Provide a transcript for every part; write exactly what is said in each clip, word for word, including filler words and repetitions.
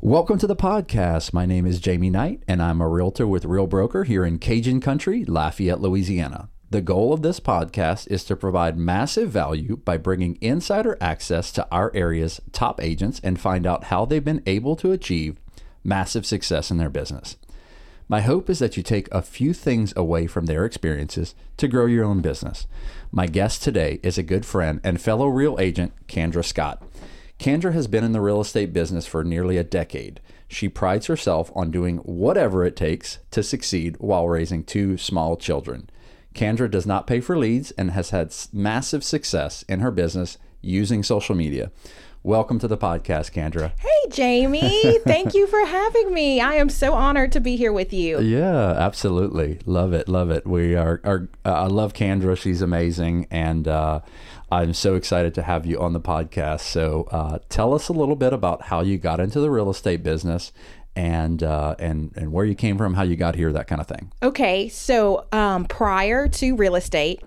Welcome to the podcast. My name is Jamie Knight, and I'm a realtor with Real Broker here in Cajun Country, Lafayette, Louisiana. The goal of this podcast is to provide massive value by bringing insider access to our area's top agents and find out how they've been able to achieve massive success in their business. My hope is that you take a few things away from their experiences to grow your own business. My guest today is a good friend and fellow real agent, Kendra Scott. Kendra has been in the real estate business for nearly a decade. She prides herself on doing whatever it takes to succeed while raising two small children. Kendra does not pay for leads and has had massive success in her business using social media. Welcome to the podcast, Kendra. Hey, Jamie. Thank you for having me. I am so honored to be here with you. Yeah, absolutely. Love it. Love it. We are, are uh, I love Kendra. She's amazing. And uh, I'm so excited to have you on the podcast. So uh, tell us a little bit about how you got into the real estate business and uh, and and where you came from, how you got here, that kind of thing. Okay. So um, prior to real estate,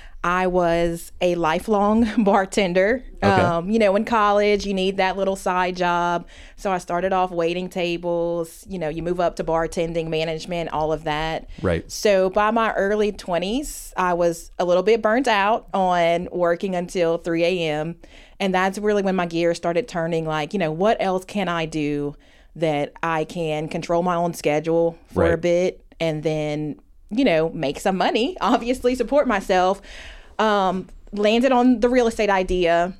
I was a lifelong bartender. Okay. Um, you know, in college, you need that little side job. So I started off waiting tables, you know, you move up to bartending, management, all of that. Right. So by my early twenties, I was a little bit burnt out on working until three a.m. And that's really when my gears started turning, like, you know, what else can I do that I can control my own schedule for Right. a bit and then, you know, make some money, obviously support myself. Um, landed on the real estate idea.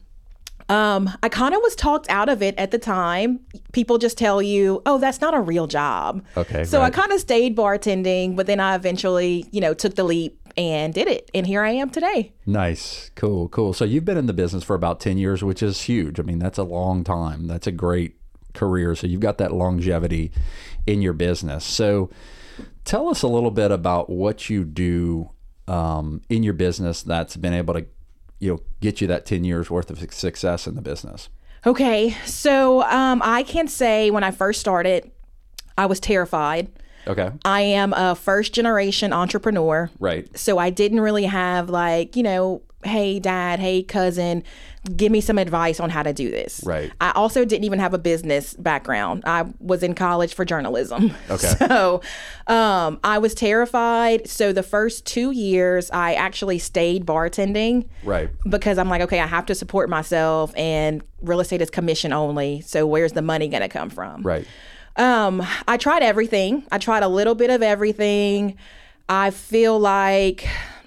Um, I kind of was talked out of it at the time. People just tell you, oh, that's not a real job. Okay. So right. I kind of stayed bartending, but then I eventually, you know, took the leap and did it. And here I am today. Nice. Cool. Cool. So you've been in the business for about ten years, which is huge. I mean, that's a long time. That's a great career. So you've got that longevity in your business. So tell us a little bit about what you do um, in your business that's been able to, you know, get you that ten years worth of success in the business. Okay. So um, I can say when I first started, I was terrified. Okay. I am a first generation entrepreneur. Right. So I didn't really have like, you know, hey, dad, hey, cousin, give me some advice on how to do this. Right. I also didn't even have a business background. I was in college for journalism. Okay. So um, I was terrified. So the first two years, I actually stayed bartending. Right. Because I'm like, okay, I have to support myself and real estate is commission only. So where's the money going to come from? Right. Um, I tried everything. I tried a little bit of everything. I feel like,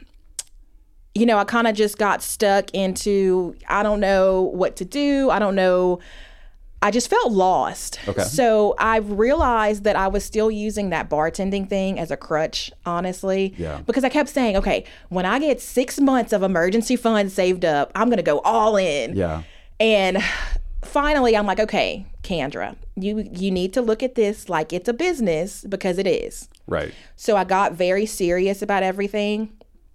you know, I kind of just got stuck into, I don't know what to do. I don't know. I just felt lost. Okay. So I realized that I was still using that bartending thing as a crutch, honestly. Yeah. Because I kept saying, okay, when I get six months of emergency funds saved up, I'm going to go all in. Yeah. And finally, I'm like, okay, Kendra, you you need to look at this like it's a business because it is. Right. So I got very serious about everything.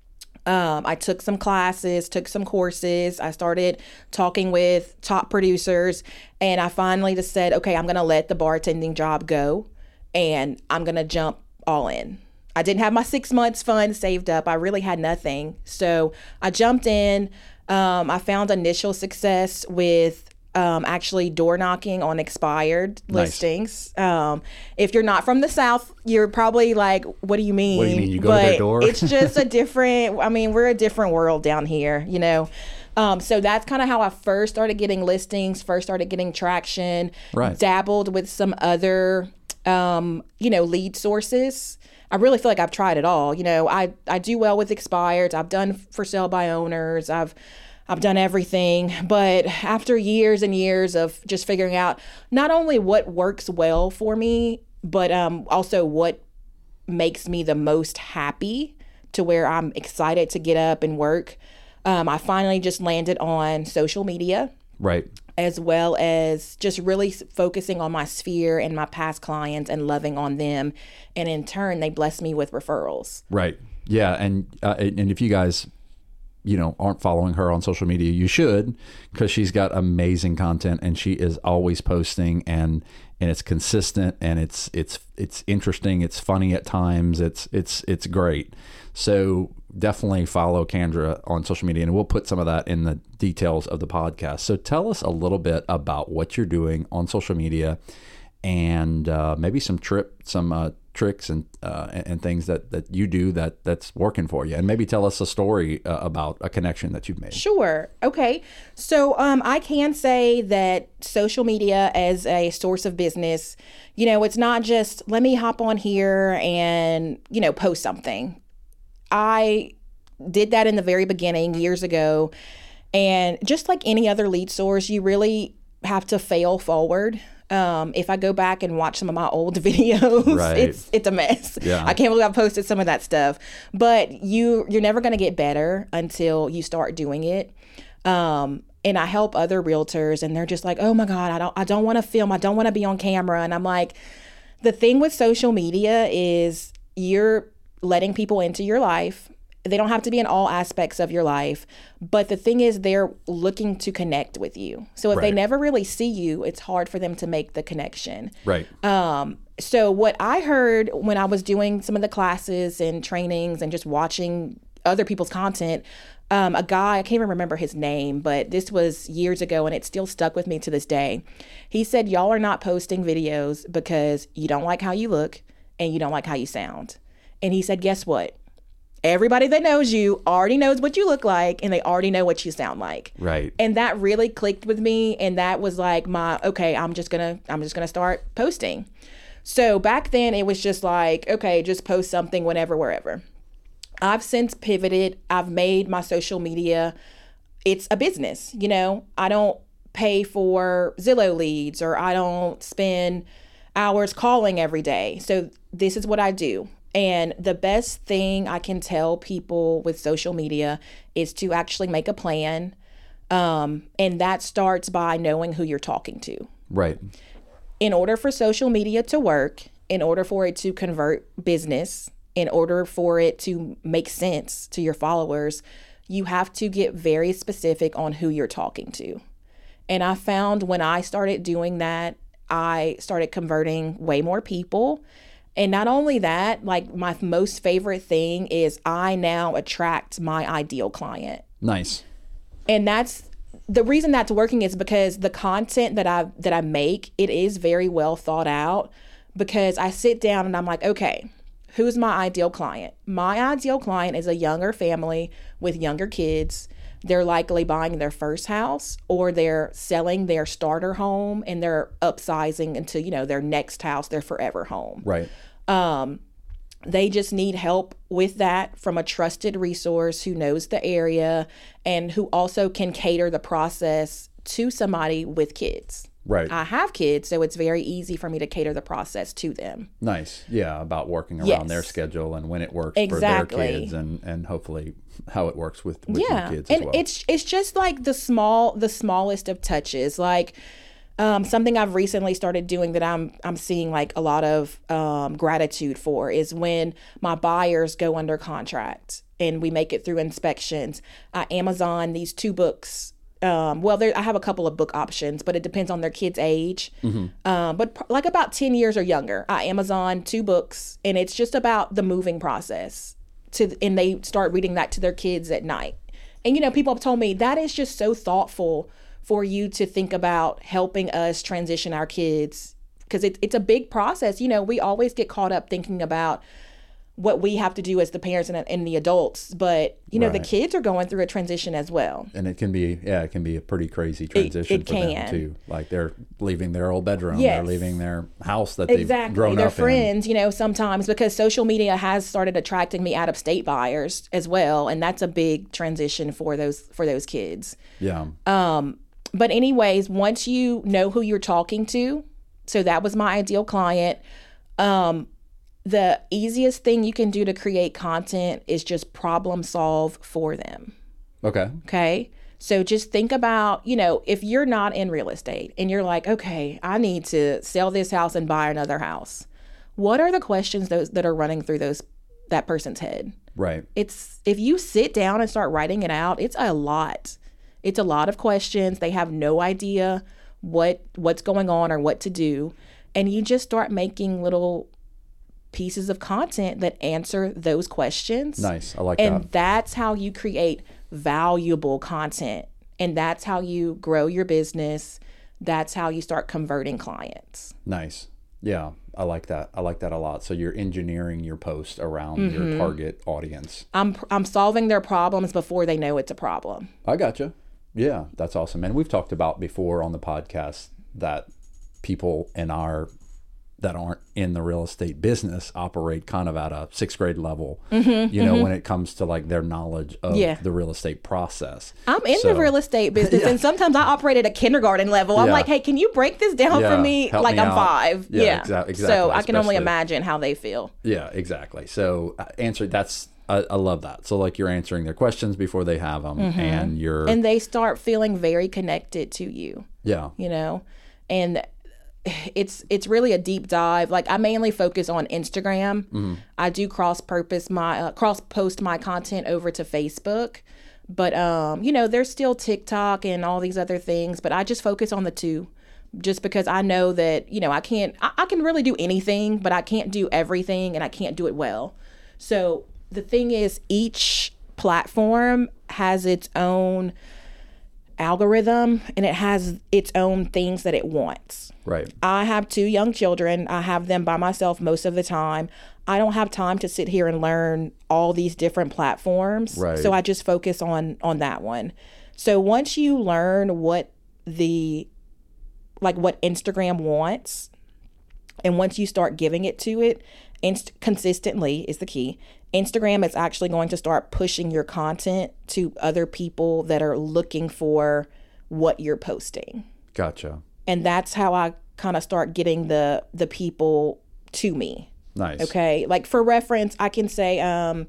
Um, I took some classes, took some courses. I started talking with top producers, and I finally just said, okay, I'm going to let the bartending job go, and I'm going to jump all in. I didn't have my six months fund saved up. I really had nothing. So I jumped in. Um, I found initial success with Um, actually door knocking on expired Nice. listings. Um, if you're not from the South, you're probably like, what do you mean? What do you mean? You go but to their door? It's just a different, I mean, we're a different world down here, you know? Um, so that's kind of how I first started getting listings, first started getting traction, Right. dabbled with some other, um, you know, lead sources. I really feel like I've tried it all. You know, I, I do well with expireds. I've done for sale by owners. I've, I've done everything, but after years and years of just figuring out not only what works well for me, but um, also what makes me the most happy to where I'm excited to get up and work, um, I finally just landed on social media. Right. As well as just really focusing on my sphere and my past clients and loving on them. And in turn, they bless me with referrals. Right. Yeah. And, uh, and if you guys, you know, aren't following her on social media, you should, because she's got amazing content and she is always posting, and and it's consistent, and it's it's it's interesting, it's funny at times, it's it's it's great. So definitely follow Kendra on social media, and we'll put some of that in the details of the podcast. So tell us a little bit about what you're doing on social media and uh, maybe some trip, some uh, tricks and, uh, and and things that, that you do that that's working for you, and maybe tell us a story uh, about a connection that you've made. Sure. Okay. So um, I can say that social media as a source of business, you know, it's not just let me hop on here and, you know, post something. I did that in the very beginning years ago. And just like any other lead source, you really have to fail forward. Um, if I go back and watch some of my old videos, Right. it's it's a mess. Yeah. I can't believe I posted some of that stuff. But you you're never going to get better until you start doing it. Um, and I help other realtors, and they're just like, "Oh my God, I don't I don't want to film. I don't want to be on camera." And I'm like, the thing with social media is you're letting people into your life. They don't have to be in all aspects of your life, but the thing is they're looking to connect with you. So if Right. they never really see you, it's hard for them to make the connection. Right. Um, so what I heard when I was doing some of the classes and trainings and just watching other people's content, um, a guy, I can't even remember his name, but this was years ago and it still stuck with me to this day. He said, y'all are not posting videos because you don't like how you look and you don't like how you sound. And he said, guess what? Everybody that knows you already knows what you look like and they already know what you sound like. Right. And that really clicked with me. And that was like my, okay, I'm just gonna, I'm just gonna start posting. So back then it was just like, okay, just post something whenever, wherever. I've since pivoted. I've made my social media, it's a business, you know, I don't pay for Zillow leads or I don't spend hours calling every day. So this is what I do. And the best thing I can tell people with social media is to actually make a plan. Um, and that starts by knowing who you're talking to. Right. In order for social media to work, in order for it to convert business, in order for it to make sense to your followers, you have to get very specific on who you're talking to. And I found when I started doing that, I started converting way more people. And not only that, like my most favorite thing is I now attract my ideal client. Nice. And that's the reason that's working is because the content that I that I make, it is very well thought out because I sit down and I'm like, okay, who's my ideal client? My ideal client is a younger family with younger kids. They're likely buying their first house or they're selling their starter home and they're upsizing into, you know, their next house, their forever home. Right. Um, they just need help with that from a trusted resource who knows the area and who also can cater the process to somebody with kids. Right. I have kids, so it's very easy for me to cater the process to them. Nice. Yeah, about working around Yes. their schedule and when it works Exactly. for their kids and, and hopefully how it works with, with Yeah. your kids And as well. it's it's just like the small the smallest of touches. Like um, something I've recently started doing that I'm I'm seeing like a lot of um, gratitude for is when my buyers go under contract and we make it through inspections. I Amazon these two books. Um, well, there I have a couple of book options, but it depends on their kid's age. Mm-hmm. Um, but pr- like about ten years or younger, I Amazon two books, and it's just about the moving process. To and they start reading that to their kids at night. And you know, people have told me that is just so thoughtful for you to think about helping us transition our kids because it, it's a big process. You know, we always get caught up thinking about what we have to do as the parents and, and the adults, but you know, Right. the kids are going through a transition as well. And it can be, yeah, it can be a pretty crazy transition it for them can. too. Like they're leaving their old bedroom, Yes. they're leaving their house that they've Exactly. grown Their up friends, you know, sometimes because social media has started attracting me out of state buyers as well. And that's a big transition for those, for those kids. in. Yeah. Um, but anyways, once you know who you're talking to, so that was my ideal client. Um, the easiest thing you can do to create content is just problem solve for them. Okay. Okay. So just think about, you know, if you're not in real estate and you're like, okay, I need to sell this house and buy another house. What are the questions those that are running through those that person's head? Right. It's if you sit down and start writing it out, it's a lot. It's a lot of questions. They have no idea what what's going on or what to do. And you just start making little pieces of content that answer those questions. Nice. I like And that. that's how you create valuable content. And that's how you grow your business. that's how you start converting clients. Nice. Yeah, I like that. I like that a lot. So you're engineering your post around mm-hmm. your target audience. I'm I'm solving their problems before they know it's a problem. I gotcha. Yeah, that's awesome. And we've talked about before on the podcast that people in our that aren't in the real estate business operate kind of at a sixth grade level, mm-hmm, you know, mm-hmm. when it comes to like their knowledge of yeah. the real estate process. I'm in so, the real estate business yeah. and sometimes I operate at a kindergarten level. I'm yeah. like, hey, can you break this down yeah. for me? Help like me I'm out. five. Yeah, yeah. Exa- exactly. So I can Especially, only imagine how they feel. Yeah, exactly. So uh, answer, that's, I, I love that. So like you're answering their questions before they have them mm-hmm. and you're. And they start feeling very connected to you. Yeah. You know, and it's it's really a deep dive. Like I mainly focus on Instagram. Mm-hmm. I do cross purpose my uh, cross post my content over to Facebook, but um, you know, there's still TikTok and all these other things. But I just focus on the two, just because I know that you know I can't. I, I can really do anything, but I can't do everything, and I can't do it well. So the thing is, each platform has its own algorithm and it has its own things that it wants. Right. I have two young children. I have them by myself most of the time. I don't have time to sit here and learn all these different platforms. Right. So I just focus on on that one. So once you learn what the like what Instagram wants, and once you start giving it to it, inst- consistently is the key. Instagram is actually going to start pushing your content to other people that are looking for what you're posting. Gotcha. And that's how I kind of start getting the the people to me. Nice. Okay. Like for reference, I can say um,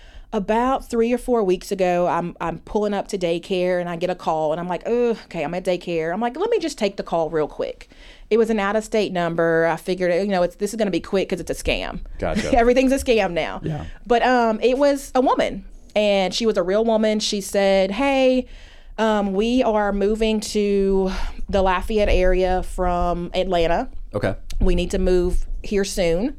about three or four weeks ago, I'm I'm pulling up to daycare and I get a call and I'm like, oh, okay, I'm at daycare. I'm like, let me just take the call real quick. It was an out-of-state number. I figured, you know, it's this is going to be quick because it's a scam. Gotcha. Everything's a scam now. Yeah. But um, it was a woman, and she was a real woman. She said, hey, um, we are moving to the Lafayette area from Atlanta. Okay. We need to move here soon.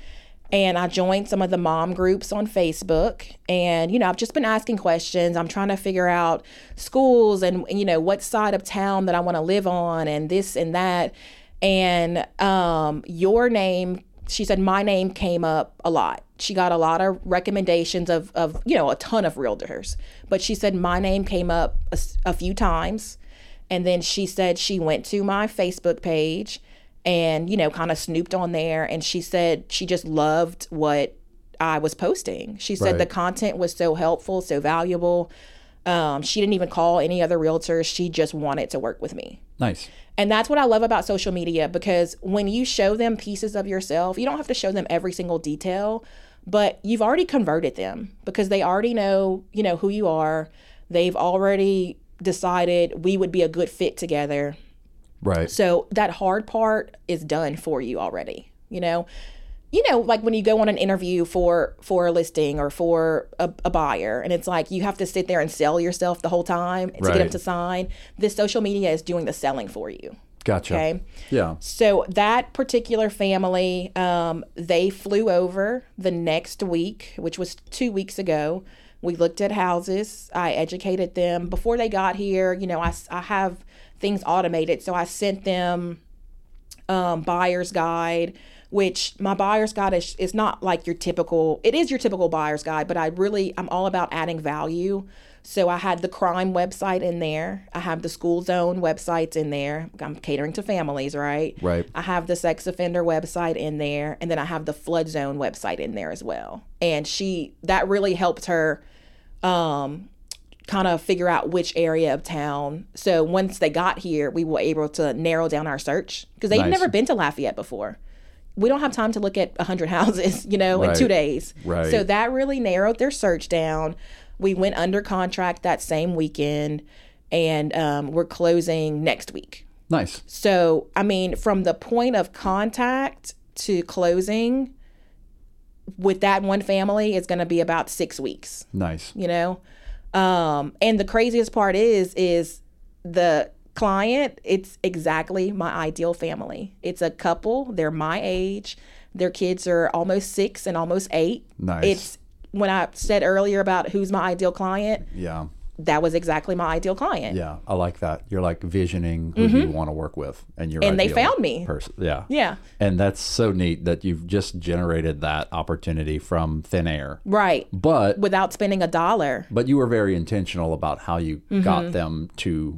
And I joined some of the mom groups on Facebook. And, you know, I've just been asking questions. I'm trying to figure out schools and, you know, what side of town that I want to live on and this and that. And um, your name, she said my name came up a lot. She got a lot of recommendations of, of you know, a ton of realtors. But she said my name came up a, a few times. And then she said she went to my Facebook page and, you know, kind of snooped on there. And she said she just loved what I was posting. She said right. the content was so helpful, so valuable. Um, she didn't even call any other realtors. She just wanted to work with me. Nice. And that's what I love about social media, because when you show them pieces of yourself, you don't have to show them every single detail, but you've already converted them because they already know, you know, who you are. They've already decided we would be a good fit together. Right. So that hard part is done for you already, you know? You know, like when you go on an interview for for a listing or for a, a buyer, and it's like you have to sit there and sell yourself the whole time to right. get them to sign. This social media is doing the selling for you. Gotcha. Okay. Yeah. So that particular family, um, they flew over the next week, which was two weeks ago. We looked at houses. I educated them before they got here. You know, I, I have things automated, so I sent them um, buyer's guide. Which my buyer's guide is, is not like your typical, it is your typical buyer's guide, but I really, I'm all about adding value. So I had the crime website in there. I have the school zone websites in there. I'm catering to families, right? Right. I have the sex offender website in there. And then I have the flood zone website in there as well. And she, that really helped her um, kind of figure out which area of town. So once they got here, we were able to narrow down our search because they've nice. never been to Lafayette before. We don't have time to look at one hundred houses, you know, right. in two days. Right. So that really narrowed their search down. We went under contract that same weekend, and um, we're closing next week. Nice. So, I mean, from the point of contact to closing with that one family is going to be about six weeks. Nice. You know? Um, and the craziest part is, is the client, it's exactly my ideal family. It's a couple. They're my age. Their kids are almost six and almost eight. Nice. It's when I said earlier about who's my ideal client. Yeah. that was exactly my ideal client. Yeah, I like that. You're like visioning who mm-hmm. you want to work with, and you're and they found me. Person. Yeah, yeah, and that's so neat that you've just generated that opportunity from thin air, right? But without spending a dollar. But you were very intentional about how you mm-hmm. got them to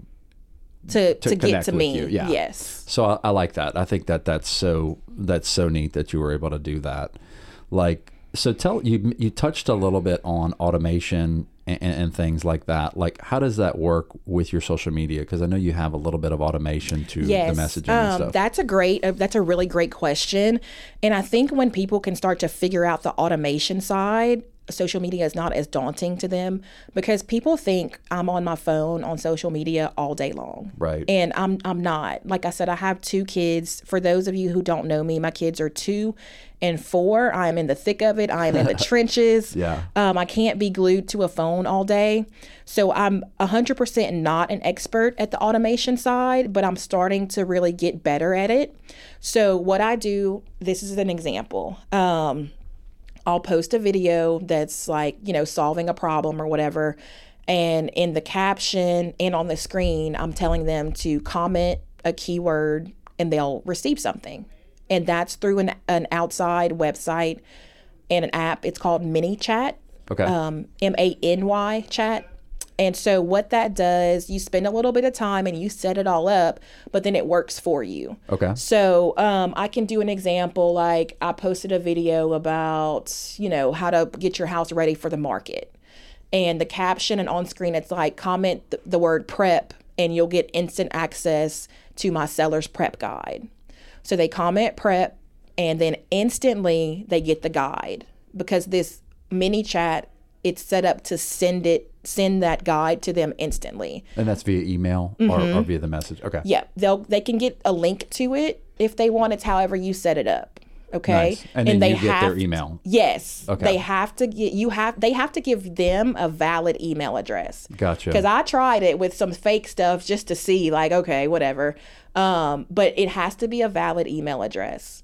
to to, to get to with me. You. Yeah. Yes. So I, I like that. I think that that's so that's so neat that you were able to do that. Like, so tell you you touched a little bit on automation. And, and things like that. Like, how does that work with your social media? Because I know you have a little bit of automation to yes. the messaging um, and stuff. That's a great, uh, that's a really great question. And I think when people can start to figure out the automation side, social media is not as daunting to them, because people think I'm on my phone on social media all day long. Right. And I'm I'm not. Like I said, I have two kids. For those of you who don't know me, my kids are two and four. I am in the thick of it. I am in the trenches. Yeah. Um, I can't be glued to a phone all day. So I'm one hundred percent not an expert at the automation side, but I'm starting to really get better at it. So what I do, this is an example. Um, I'll post a video that's like, you know, solving a problem or whatever. And in the caption and on the screen, I'm telling them to comment a keyword and they'll receive something. And that's through an, an outside website and an app. It's called ManyChat. Okay. Um, M A N Y chat. And so what that does, you spend a little bit of time and you set it all up, but then it works for you. Okay. So um, I can do an example, like I posted a video about, you know, how to get your house ready for the market. And the caption and on screen, it's like, comment th- the word prep and you'll get instant access to my seller's prep guide. So they comment prep and then instantly they get the guide, because this mini chat, it's set up to send it, send that guide to them instantly. And that's via email mm-hmm. or, or via the message. Okay. Yeah, they'll they can get a link to it if they want. It's however you set it up. Okay. Nice. And, and then they you get their email. Yes. Okay. They have to get you have they have to give them a valid email address. Gotcha. Because I tried it with some fake stuff just to see, like, okay, whatever. Um, but it has to be a valid email address.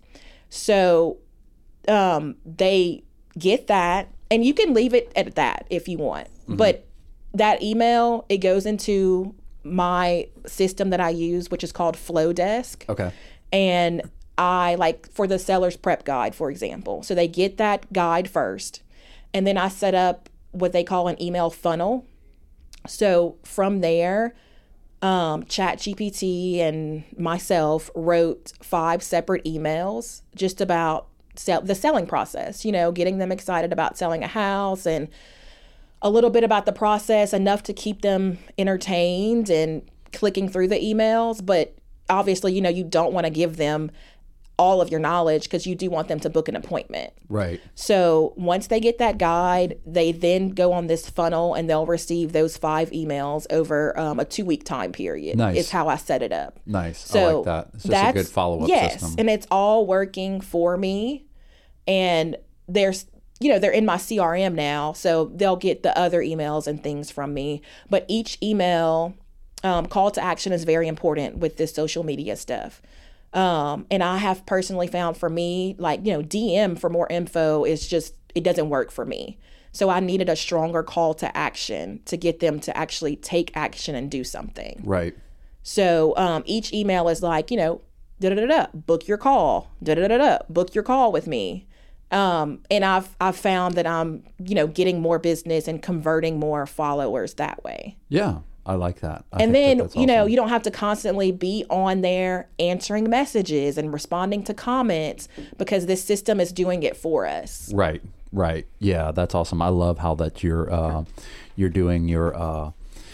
So um, they get that. And you can leave it at that if you want. Mm-hmm. But that email, it goes into my system that I use, which is called Flowdesk. Okay. And I, like, for the seller's prep guide, for example. So they get that guide first. And then I set up what they call an email funnel. So from there, um, ChatGPT and myself wrote five separate emails just about Sell, the selling process, you know, getting them excited about selling a house, and a little bit about the process, enough to keep them entertained and clicking through the emails. But obviously, you know, you don't want to give them all of your knowledge, because you do want them to book an appointment. Right. So once they get that guide, they then go on this funnel and they'll receive those five emails over um, a two week time period. Nice. Is how I set it up. Nice. So I like that. It's just a good follow-up yes, system. And it's all working for me. And there's, you know, they're in my C R M now, so they'll get the other emails and things from me. But each email, um, call to action is very important with this social media stuff. Um, and I have personally found, for me, like, you know, D M for more info is just, it doesn't work for me. So I needed a stronger call to action to get them to actually take action and do something. Right. So um, each email is like, you know, da da da da, book your call, da da da da, book your call with me. Um, and I've I've found that I'm, you know, getting more business and converting more followers that way. Yeah. I like that. I and then, that you know, you don't have to constantly be on there answering messages and responding to comments, because this system is doing it for us. Right, right. Yeah, that's awesome. I love how that you're uh, you're doing your. Uh,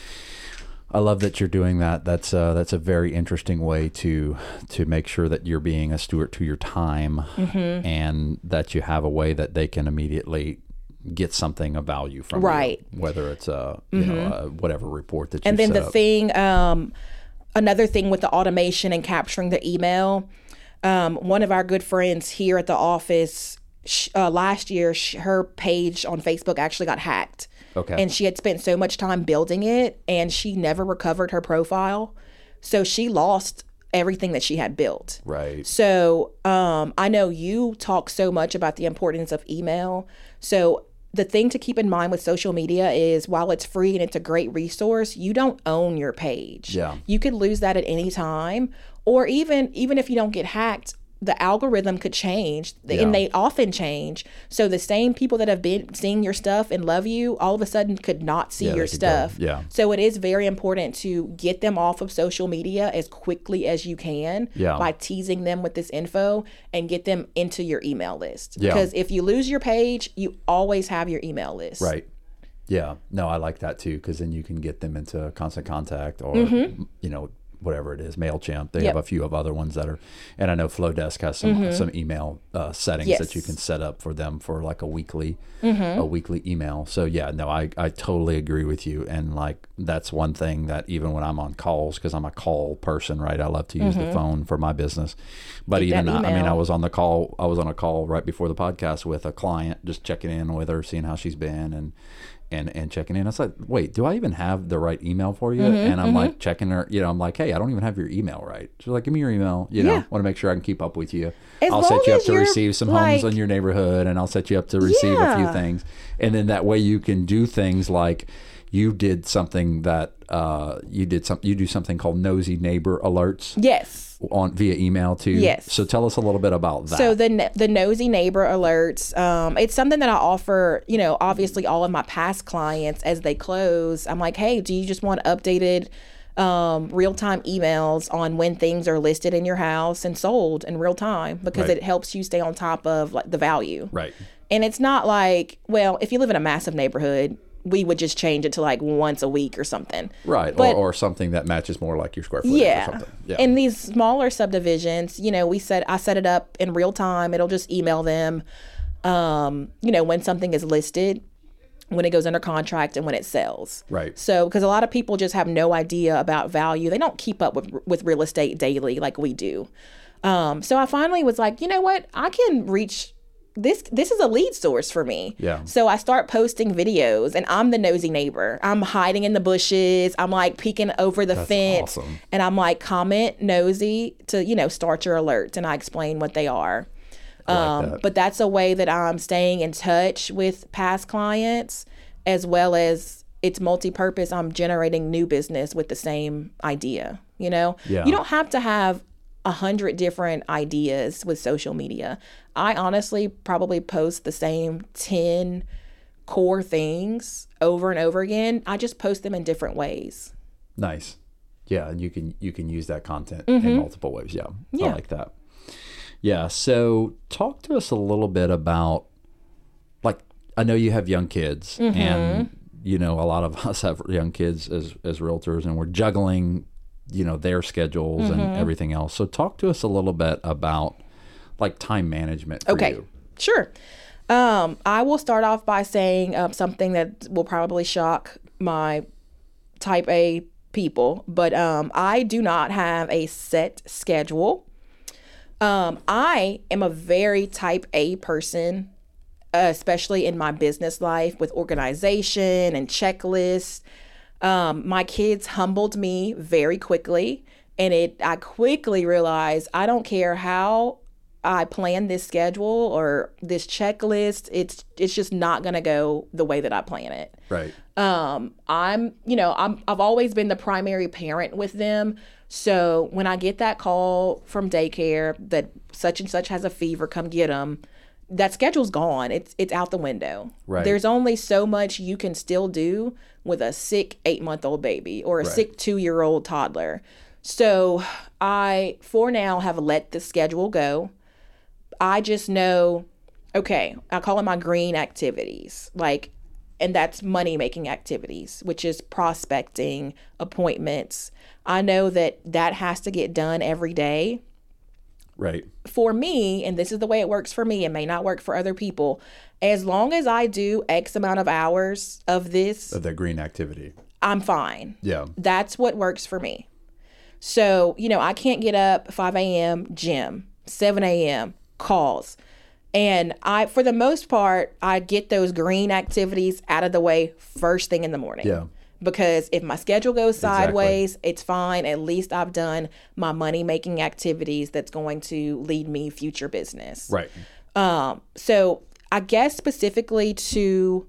I love that you're doing that. That's uh, that's a very interesting way to to make sure that you're being a steward to your time, mm-hmm. and that you have a way that they can immediately get something of value from right. you, whether it's a you mm-hmm. know a whatever report that you and then set the up. thing um another thing with the automation and capturing the email, um one of our good friends here at the office, sh- uh, last year sh- her page on Facebook actually got hacked. Okay. And she had spent so much time building it, and she never recovered her profile, so she lost everything that she had built. Right. So um I know you talk so much about the importance of email. So the thing to keep in mind with social media is while it's free and it's a great resource, you don't own your page. Yeah. You could lose that at any time. Or even even if you don't get hacked, the algorithm could change, Yeah. and they often change. So the same people that have been seeing your stuff and love you, all of a sudden could not see Yeah, your they could go- stuff. yeah. So it is very important to get them off of social media as quickly as you can Yeah. by teasing them with this info and get them into your email list. Yeah. Because if you lose your page, you always have your email list. Right. Yeah. No, I like that too, because then you can get them into Constant Contact or, you know, whatever it is, MailChimp. They Mm-hmm. Yep. have a few of other ones that are, and I know Flowdesk has some some email uh, settings Yes. that you can set up for them for like a weekly Mm-hmm. a weekly email. So yeah, no, I, I totally agree with you. And like that's one thing that even when I'm on calls, because I'm a call person, right? I love to use the phone for my business. But Get that even I, I mean, I email. was on the call. I was on a call right before the podcast with a client, just checking in with her, seeing how she's been, and. And, and checking in. I was like, wait, do I even have the right email for you? Mm-hmm, and I'm like checking her, you know, I'm like, hey, I don't even have your email right. She's like, give me your email. You know, Yeah. want to make sure I can keep up with you. As I'll long set you up as to you're, receive some like- homes in your neighborhood, and I'll set you up to receive a few Yeah. things. And then that way you can do things like you did something that uh, you did some, you do something called nosy neighbor alerts Yes. on via email too. Yes. So tell us a little bit about that. So the ne- the nosy neighbor alerts, um, it's something that I offer. You know, obviously all of my past clients as they close. I'm like, hey, do you just want updated um, real time emails on when things are listed in your house and sold in real time? Because Right. it helps you stay on top of like the value. right. And it's not like, well, if you live in a massive neighborhood, we would just change it to like once a week or something. Right. But- or, or something that matches more like your square footage or Yeah. something. Yeah. In these smaller subdivisions, you know, we set I set it up in real time. It'll just email them, um, you know, when something is listed, when it goes under contract, and when it sells. Right. So, because a lot of people just have no idea about value. They don't keep up with with real estate daily like we do. Um, so I finally was like, you know what? I can reach this. This is a lead source for me. Yeah. So I start posting videos, and I'm the nosy neighbor. I'm hiding in the bushes. I'm like peeking over the fence, awesome. and I'm like, comment nosy to, you know, start your alerts, and I explain what they are. I like Um, that. but that's a way that I'm staying in touch with past clients, as well as it's multi-purpose. I'm generating new business with the same idea. You know, Yeah. you don't have to have a hundred different ideas with social media. I honestly probably post the same ten core things over and over again. I just post them in different ways. Nice. Yeah, and you can you can use that content in multiple ways. Yeah, I Mm-hmm. Yeah. like that. Yeah. So talk to us a little bit about, like, I know you have young kids, Mm-hmm. and you know a lot of us have young kids as as realtors, and we're juggling, you know, their schedules Mm-hmm. and everything else. So talk to us a little bit about like time management for Okay, you. sure. Um, I will start off by saying um, something that will probably shock my type A people, but um, I do not have a set schedule. Um, I am a very type A person, uh, especially in my business life with organization and checklists. Um, my kids humbled me very quickly, and it I quickly realized I don't care how I plan this schedule or this checklist, it's it's just not gonna go the way that I plan it. Right. Um, I'm, you know, I'm I've always been the primary parent with them. So when I get that call from daycare that such and such has a fever, come get them, that schedule's gone. It's it's out the window. Right. There's only so much you can still do with a sick eight month old baby or a Right. sick two year old toddler. So I, for now, have let the schedule go. I just know, okay, I call it my green activities, like, and that's money making activities, which is prospecting, appointments. I know that that has to get done every day. Right. For me, and this is the way it works for me, it may not work for other people, as long as I do X amount of hours of this, Of the green activity. I'm fine. Yeah. That's what works for me. So, you know, I can't get up five a.m. gym, seven a.m. calls. And I, for the most part, I get those green activities out of the way first thing in the morning. Yeah. Because if my schedule goes sideways, it's fine. At least I've done my money making activities that's going to lead me future business. Right. Um, so I guess specifically to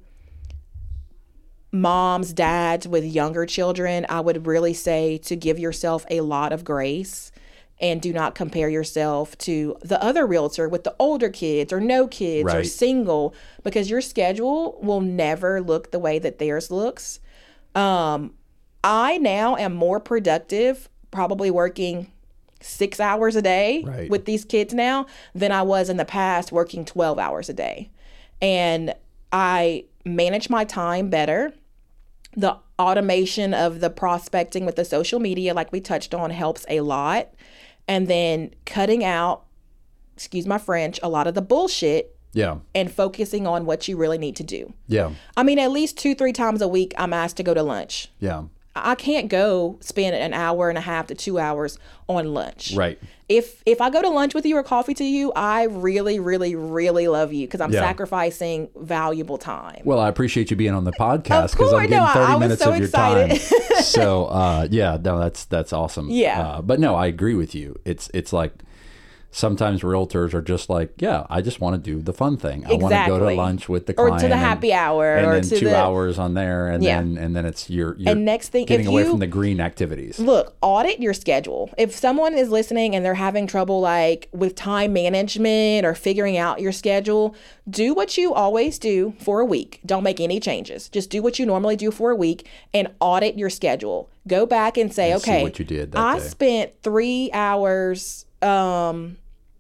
moms, dads with younger children, I would really say to give yourself a lot of grace and do not compare yourself to the other realtor with the older kids or no kids Right. or single, because your schedule will never look the way that theirs looks. Um, I now am more productive, probably working six hours a day Right. with these kids now than I was in the past working twelve hours a day. And I manage my time better. The automation of the prospecting with the social media, like we touched on, helps a lot. And then cutting out, excuse my French, a lot of the bullshit Yeah. and focusing on what you really need to do. Yeah. I mean, at least two, three times a week, I'm asked to go to lunch. Yeah. I can't go spend an hour and a half to two hours on lunch. Right. If if I go to lunch with you or coffee to you, I really, really, really love you because I'm Yeah. sacrificing valuable time. Well, I appreciate you being on the podcast because I'm course. getting No, I- thirty I was minutes so of your excited. time. So, uh, yeah, no, that's that's awesome. Yeah. Uh, but no, I agree with you. It's it's like sometimes realtors are just like, yeah, I just want to do the fun thing. I want to go to Exactly. lunch with the Or client to the and- happy hour, and or then to two the- hours on there, and Yeah. then and then it's you're, you're And next thing, getting if away you- from the green activities. Look, audit your schedule. If someone is listening and they're having trouble like with time management or figuring out your schedule, do what you always do for a week. Don't make any changes. Just do what you normally do for a week and audit your schedule. Go back and say, And see okay, what you did that I day." spent three hours, um,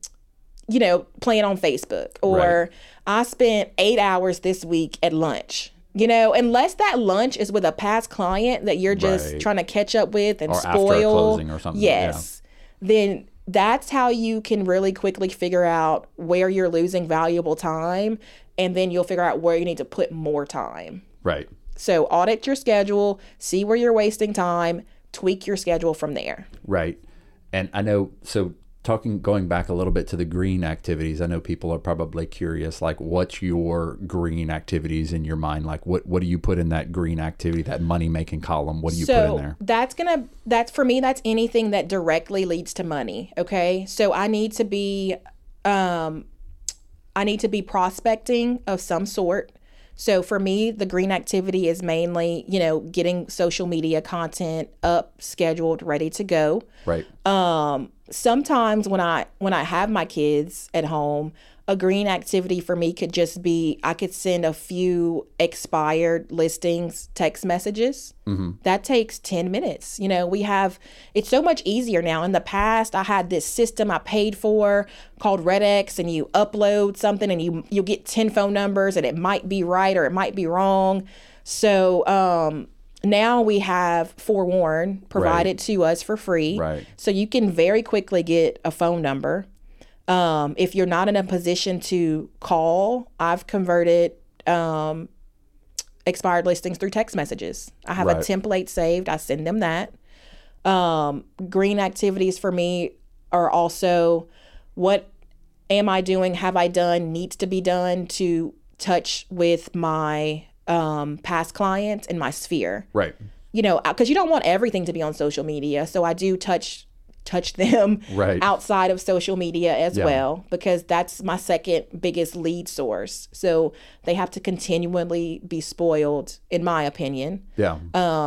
you know, playing on Facebook, or Right. I spent eight hours this week at lunch. You know, unless that lunch is with a past client that you're just Right. trying to catch up with and Or after a spoil, closing or something, yes, then that's how you can really quickly figure out where you're losing valuable time, and then you'll figure out where you need to put more time. Right. So audit your schedule, see where you're wasting time, tweak your schedule from there. Right. And I know, so talking, going back a little bit to the green activities, I know people are probably curious, like, what's your green activities in your mind? Like, what, what do you put in that green activity, that money-making column? What do you so put in there? that's gonna that's for me, that's anything that directly leads to money. Okay, so I need to be um I need to be prospecting of some sort. So for me, the green activity is mainly, you know, getting social media content up, scheduled, ready to go. Right. Um, sometimes when I when I have my kids at home, a green activity for me could just be I could send a few expired listings text messages. Mm-hmm. That takes ten minutes. You know, we have it's so much easier now. In the past, I had this system I paid for called RedX, and you upload something and you you get ten phone numbers, and it might be right or it might be wrong. So um now we have Forewarn provided Right. to us for free. Right. So you can very quickly get a phone number. Um, if you're not in a position to call, I've converted um, expired listings through text messages. I have Right. a template saved. I send them that. Um, green activities for me are also what am I doing, have I done, needs to be done to touch with my um, past clients in my sphere. Right. You know, because you don't want everything to be on social media. So I do touch touch them Right. outside of social media as Yeah. well, because that's my second biggest lead source. So they have to continually be spoiled, in my opinion. Yeah.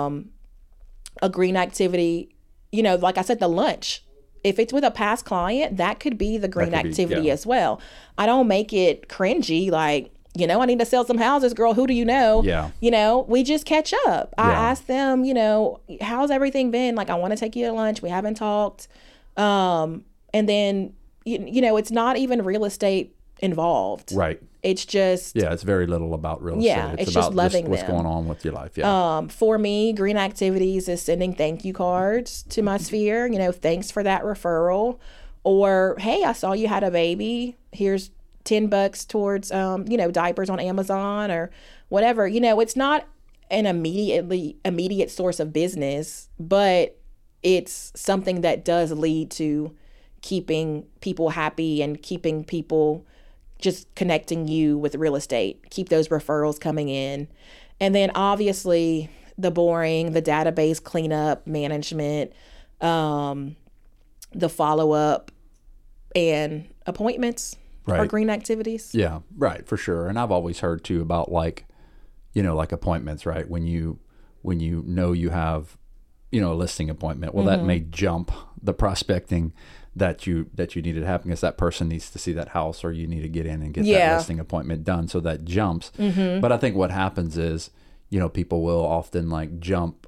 A green activity, you know, like I said, the lunch. If it's with a past client, that could be the green could be, activity yeah. as well. I don't make it cringy, like, you know, I need to sell some houses, girl. Who do you know? Yeah. You know, we just catch up. I Yeah. ask them, you know, how's everything been? Like, I want to take you to lunch. We haven't talked. Um, and then, you, you know, it's not even real estate involved. Right. It's just, Yeah. It's very little about real estate. Yeah, it's just about loving what's them. going on with your life. Yeah. um, for me, green activities is sending thank you cards to my sphere. You know, thanks for that referral. Or, hey, I saw you had a baby. Here's ten bucks towards, um, you know, diapers on Amazon or whatever. You know, it's not an immediately immediate source of business, but it's something that does lead to keeping people happy and keeping people just connecting you with real estate. Keep those referrals coming in. And then obviously the boring, the database cleanup, management, um, the follow-up and appointments. Right. our green activities. Yeah, right, for sure. And I've always heard too about like, you know, like appointments, right? When you when you know you have, you know, a listing appointment, well, mm-hmm. that may jump the prospecting that you that you needed to happen because that person needs to see that house, or you need to get in and get yeah. that listing appointment done. So that jumps. Mm-hmm. But I think what happens is, you know, people will often like jump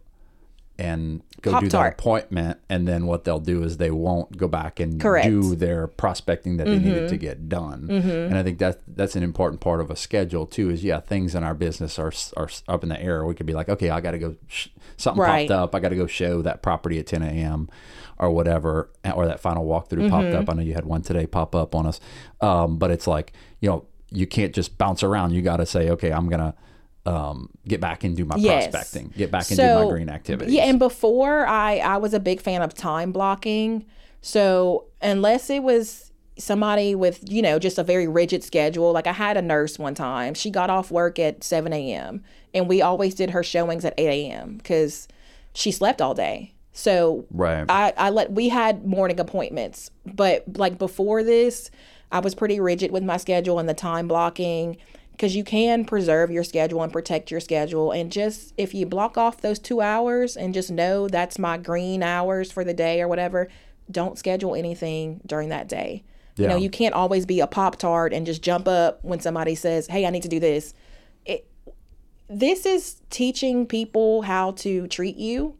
and go Pop do tart. that appointment, and then what they'll do is they won't go back and Correct. do their prospecting that they mm-hmm. needed to get done. Mm-hmm. And I think that that's an important part of a schedule too. Is yeah, things in our business are are up in the air. We could be like, okay, I got to go. Sh- something right. popped up. I got to go show that property at ten a.m. or whatever, or that final walkthrough mm-hmm. popped up. I know you had one today pop up on us, um, but it's like, you know, you can't just bounce around. You got to say, okay, I'm gonna. Um, get back and do my yes. prospecting, get back and so, do my green activities. Yeah, and before I, I was a big fan of time blocking. So unless it was somebody with, you know, just a very rigid schedule, like I had a nurse one time, she got off work at seven a.m. and we always did her showings at eight a.m. because she slept all day. So right. I, I let, we had morning appointments, but like before this, I was pretty rigid with my schedule and the time blocking, because you can preserve your schedule and protect your schedule. And just if you block off those two hours and just know that's my green hours for the day or whatever, don't schedule anything during that day. Yeah. You know, you can't always be a Pop-Tart and just jump up when somebody says, hey, I need to do this. It, this is teaching people how to treat you.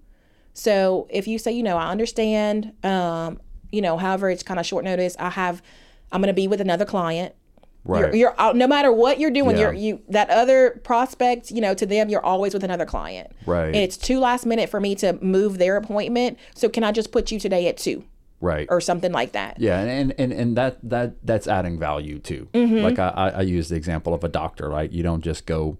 So if you say, you know, I understand, um, you know, however, it's kind of short notice, I have, I'm going to be with another client. Right. You're, you're out, no matter what you're doing, Yeah. you're you that other prospect, you know, to them, you're always with another client. Right. And it's too last minute for me to move their appointment. So can I just put you today at two? Right. Or something like that. Yeah, and and, and that, that that's adding value too. Mm-hmm. Like I, I I use the example of a doctor, right? You don't just go.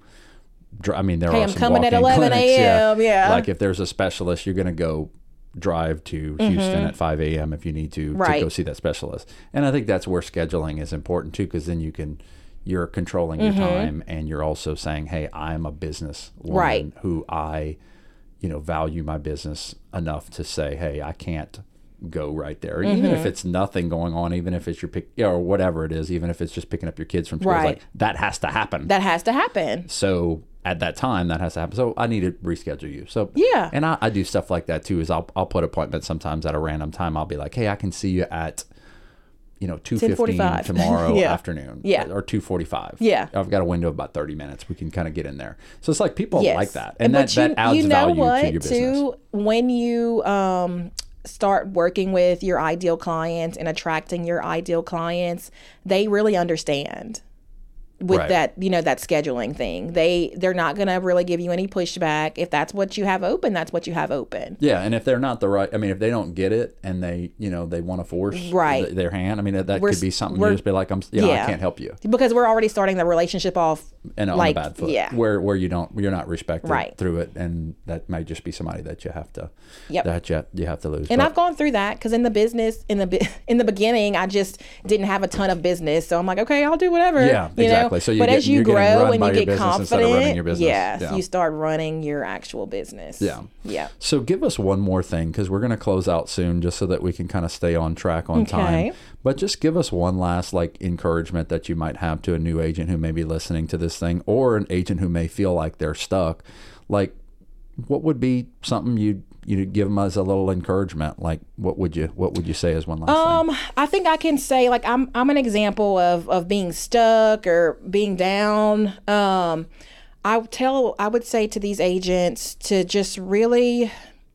I mean, there Hey, are I'm some coming at walk-in eleven clinics, a.m., yeah. Like if there's a specialist, you're going to go drive to Houston Mm-hmm. at five a.m. if you need to Right. to go see that specialist. And I think that's where scheduling is important too, because then you can. You're controlling your Mm-hmm. time, and you're also saying, hey, I'm a business woman Right. who I, you know, value my business enough to say, hey, I can't go right there. Mm-hmm. Even if it's nothing going on, even if it's your pick, or whatever it is, even if it's just picking up your kids from school, it's Right. like that has to happen. That has to happen. So at that time, that has to happen. So I need to reschedule you. So Yeah. and I, I do stuff like that too. Is I'll I'll put appointments sometimes at a random time. I'll be like, hey, I can see you at, you know, two fifteen tomorrow Yeah. afternoon. Yeah. Or two forty-five. Yeah. I've got a window of about thirty minutes. We can kind of get in there. So it's like people Yes. like that. And But that, you, that adds you know value what, to your business. too, when you um, start working with your ideal clients and attracting your ideal clients, they really understand with Right. that, you know, that scheduling thing. They, they're not going to really give you any pushback. If that's what you have open, that's what you have open. Yeah, and if they're not the right, I mean, if they don't get it and they, you know, they want to force Right. th- their hand, I mean, that, that We're could be something we're- you just be like, I'm, you know, yeah. I can't help you. Because we're already starting the relationship off And on like, a bad foot, yeah. where where you don't, you're not respected Right. through it, and that may just be somebody that you have to, Yep. that you, you have to lose. And But- I've gone through that because in the business, in the be- in the beginning, I just didn't have a ton of business, so I'm like, okay, I'll do whatever. Yeah, you exactly. Know? So you but get- as you you're getting grow run and by you your get business instead of running confident, your business. yes, Yeah. you start running your actual business. Yeah. Yeah. So give us one more thing, because we're going to close out soon, just so that we can kind of stay on track on Okay. time. But just give us one last like encouragement that you might have to a new agent who may be listening to this thing, or an agent who may feel like they're stuck. Like, what would be something you'd you'd give them as a little encouragement? Like, what would you what would you say as one last Um, thing? I think I can say like I'm I'm an example of of being stuck or being down. Um, I would tell I would say to these agents to just really.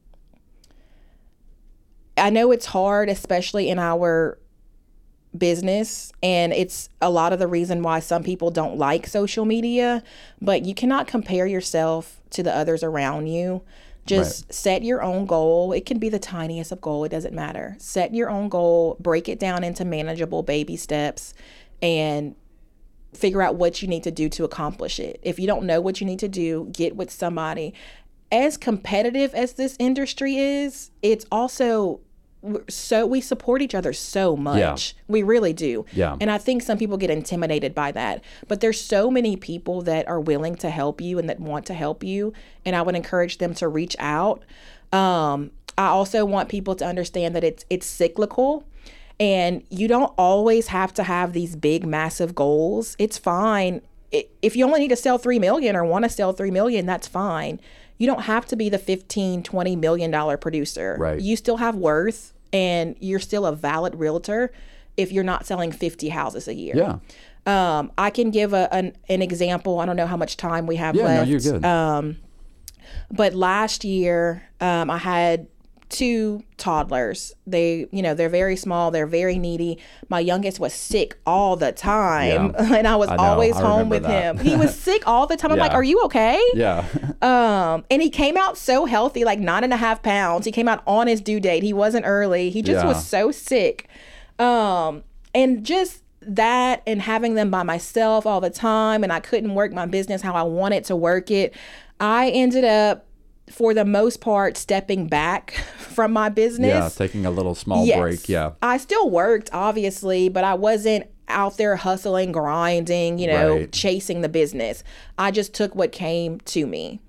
I know it's hard, especially in our business, and it's a lot of the reason why some people don't like social media, but you cannot compare yourself to the others around you. Just Right. set your own goal. It can be the tiniest of goal. It doesn't matter. Set your own goal, break it down into manageable baby steps, and figure out what you need to do to accomplish it. If you don't know what you need to do, get with somebody. As competitive as this industry is, it's also so we support each other so much. Yeah. We really do. Yeah. And I think some people get intimidated by that. But there's so many people that are willing to help you and that want to help you. And I would encourage them to reach out. Um, I also want people to understand that it's it's cyclical. And you don't always have to have these big, massive goals. It's fine. If you only need to sell three million or want to sell three million, that's fine. You don't have to be the fifteen, twenty million dollar producer. Right. You still have worth, and you're still a valid realtor if you're not selling fifty houses a year. Yeah. Um, I can give a, an, an example. I don't know how much time we have Yeah, left. no, you're good. Um, but last year, um, I had two toddlers. They, you know, they're very small. They're very needy. My youngest was sick all the time, Yeah. and I was I know. always I home remember with that. him. He was sick all the time. I'm Yeah. like, "Are you okay?" Yeah. Um, and he came out so healthy, like nine and a half pounds. He came out on his due date. He wasn't early. He just Yeah. was so sick. Um, and just that, and having them by myself all the time, and I couldn't work my business how I wanted to work it. I ended up, for the most part, stepping back from my business. Yeah. Taking a little small Yes. break. Yeah. I still worked, obviously, but I wasn't out there hustling, grinding, you know, Right. chasing the business. I just took what came to me.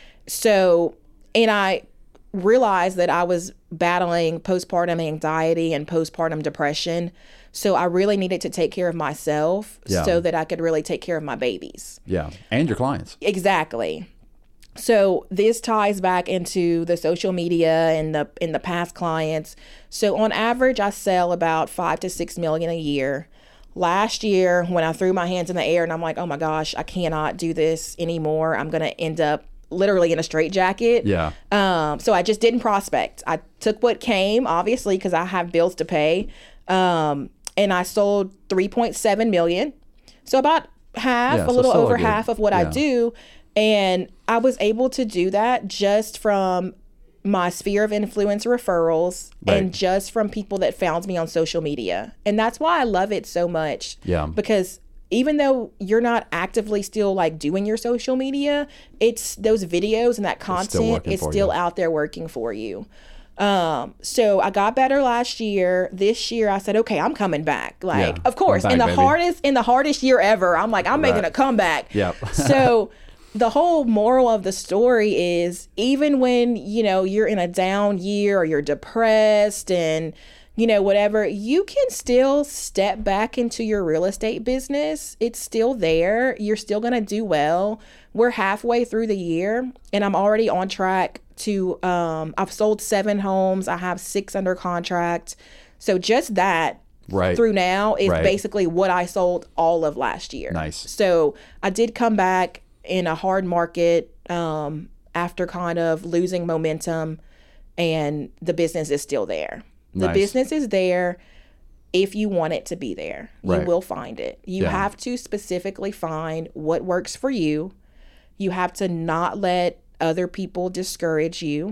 So, and I realized that I was battling postpartum anxiety and postpartum depression. So I really needed to take care of myself Yeah. so that I could really take care of my babies. Yeah. And your clients. Exactly. So this ties back into the social media and the in the past clients. So on average, I sell about five to six million a year. Last year, when I threw my hands in the air and I'm like, oh my gosh, I cannot do this anymore. I'm going to end up literally in a straitjacket. Yeah. Um, so I just didn't prospect. I took what came, obviously, because I have bills to pay. Um, and I sold three point seven million. So about half, Yeah, a so little still a over good- half of what I yeah. do. And I was able to do that just from my sphere of influence referrals Right. and just from people that found me on social media. And that's why I love it so much. Yeah. Because even though you're not actively still like doing your social media, it's those videos and that content working is for still you. out there working for you. Um, so I got better last year. This year I said, okay, I'm coming back. Like, Yeah, of course, I'm in back, the baby. hardest, in the hardest year ever, I'm like, I'm making Right. a comeback. Yep. So the whole moral of the story is, even when, you know, you're in a down year or you're depressed and, you know, whatever, you can still step back into your real estate business. It's still there. You're still going to do well. We're halfway through the year and I'm already on track to, um, I've sold seven homes. I have six under contract. So just that Right. through now is Right. basically what I sold all of last year. Nice. So I did come back in a hard market um, after kind of losing momentum, and the business is still there. The Nice. business is there if you want it to be there. You Right. will find it. You Yeah. have to specifically find what works for you. You have to not let other people discourage you.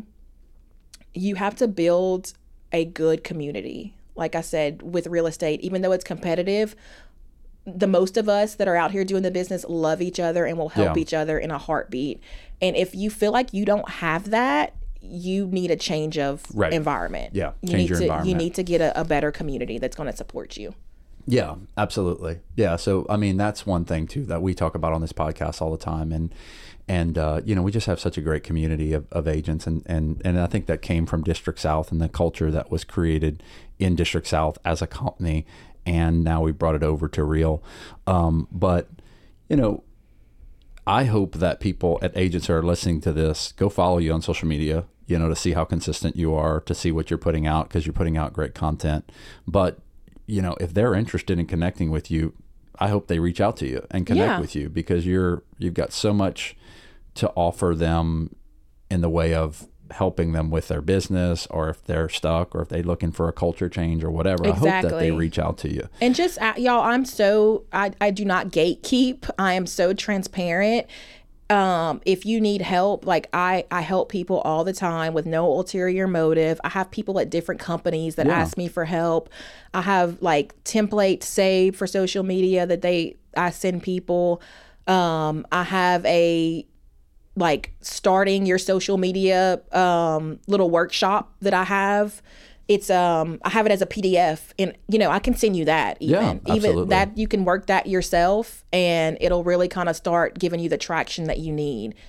You have to build a good community. Like I said, with real estate, even though it's competitive, the most of us that are out here doing the business love each other and will help Yeah. each other in a heartbeat. And if you feel like you don't have that, you need a change of Right. environment. Yeah, You change need your to, environment. You need to get a, a better community that's going to support you. Yeah, absolutely. Yeah. So, I mean, that's one thing too that we talk about on this podcast all the time. And, and, uh, you know, we just have such a great community of, of agents. And, and, and I think that came from District South and the culture that was created in District South as a company. And now we brought it over to Real. Um, but, you know, I hope that people at agents who are listening to this go follow you on social media, you know, to see how consistent you are, to see what you're putting out, because you're putting out great content. But, you know, if they're interested in connecting with you, I hope they reach out to you and connect Yeah. with you, because you're, you've got so much to offer them in the way of helping them with their business, or if they're stuck, or if they're looking for a culture change or whatever. I hope that they Exactly. reach out to you. And just, uh, y'all, I'm so, I, I do not gatekeep. I am so transparent. Um, if you need help, like I, I help people all the time with no ulterior motive. I have people at different companies that Yeah. ask me for help. I have like templates saved for social media that they, I send people. Um, I have a, like starting your social media um, little workshop that I have. It's um I have it as a P D F, and you know I can send you that even Yeah, even absolutely. that you can work that yourself, and it'll really kind of start giving you the traction that you need.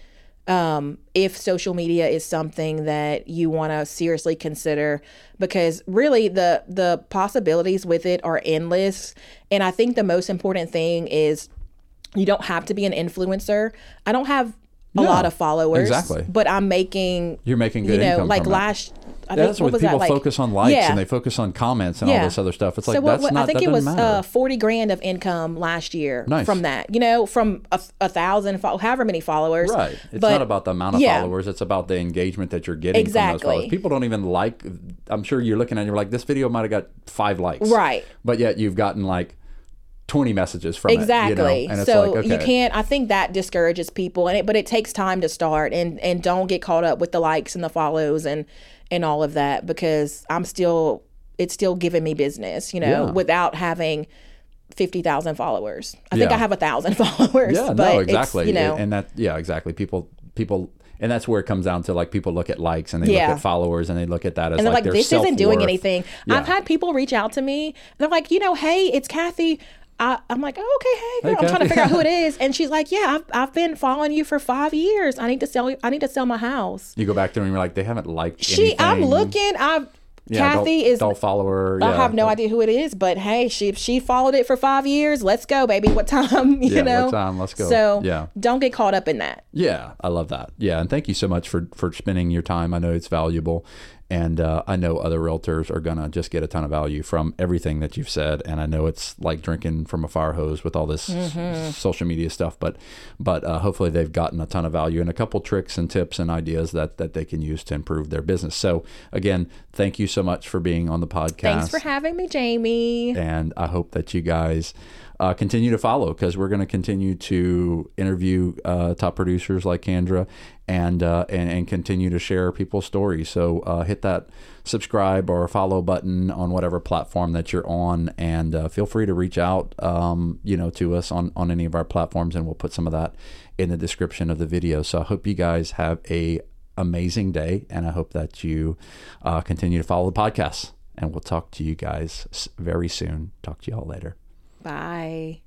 um, if social media is something that you want to seriously consider, because really the the possibilities with it are endless. And I think the most important thing is you don't have to be an influencer. I don't have a Yeah, lot of followers, exactly. but I'm making, You're making good you know, income like from it. last, I Yeah, think, that's what what was people that? Like, focus on likes yeah. and they focus on comments and all Yeah. this other stuff. It's like, So what, that's what- not, I think that it was doesn't matter. uh, forty grand of income last year Nice. from that, you know, from a, a thousand, fo- however many followers. Right. It's But- not about the amount of yeah. followers. It's about the engagement that you're getting from those Exactly. followers. People don't even like, I'm sure you're looking at it, you're like, this video might have got five likes. Right. But yet you've gotten like twenty messages from Exactly. it. You know? And it's so like, okay. you can't, I think that discourages people, and it, but it takes time to start, and, and don't get caught up with the likes and the follows and, and all of that, because I'm still, it's still giving me business, you know, Yeah. without having fifty thousand followers. I think Yeah. I have a thousand followers. Yeah, but no, it's, exactly. you know, And that, yeah, exactly. People, people, and that's where it comes down to, like, people look at likes and they Yeah. look at followers and they look at that as and they're like, like, their this isn't doing self-worth. anything. Yeah. I've had people reach out to me. And they're like, you know, hey, it's Kathy. I, I'm like, oh, okay, hey, girl. Hey, I'm trying Kathy. to figure out who it is. And she's like, yeah, I've, I've been following you for five years. I need to sell. I need to sell my house. You go back to them and you're like, they haven't liked She, I'm anything. looking. I've Yeah, Kathy don't, is. don't follow her. I Yeah. have no idea who it is, but hey, she she followed it for five years. Let's go, baby. What time? You Yeah, know. what time? Let's go. So Yeah. don't get caught up in that. Yeah, I love that. Yeah, and thank you so much for for spending your time. I know it's valuable, and uh, I know other realtors are gonna just get a ton of value from everything that you've said. And I know it's like drinking from a fire hose with all this Mm-hmm. s- social media stuff, but but uh, hopefully they've gotten a ton of value and a couple tricks and tips and ideas that that they can use to improve their business. So again, thank you so much for being on the podcast. Thanks for having me, Jamie. And I hope that you guys uh, continue to follow, because we're going to continue to interview uh, top producers like Kendra and, uh, and and continue to share people's stories. So uh, hit that subscribe or follow button on whatever platform that you're on, and uh, feel free to reach out, um, you know, to us on on any of our platforms, and we'll put some of that in the description of the video. So I hope you guys have a amazing day, and I hope that you uh, continue to follow the podcast. And we'll talk to you guys s- very soon. Talk to you all later. Bye.